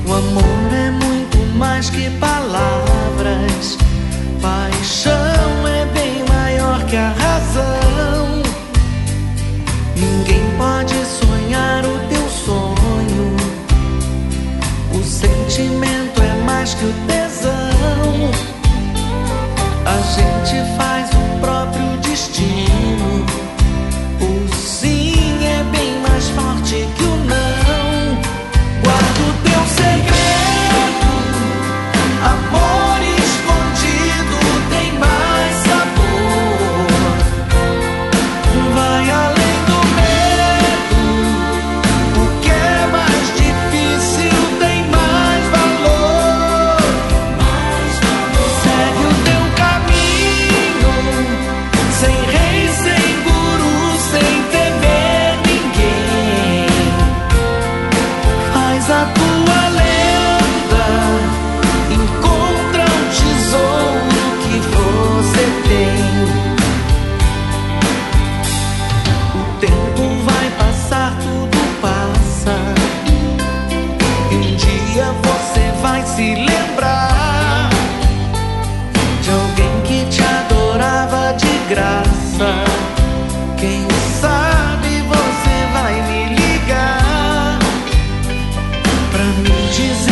O amor é muito mais que palavras. Paixão é bem maior que a razão. Ninguém pode sonhar o teu sonho. O sentimento é mais que o tesão. A gente faz o próprio destino. O sim é bem mais forte que o não. Guarda o teu segredo. Amor escondido tem mais sabor. Vai além do medo. O que é mais difícil tem mais valor. Segue o teu caminho, sem rei, sem guru, sem temer ninguém. Faz a tua lenda, encontra um tesouro que você tem. O tempo vai passar, tudo passa. E um dia você vai se lembrar de alguém que te adorava de graça. Quem sabe você vai me ligar pra me dizer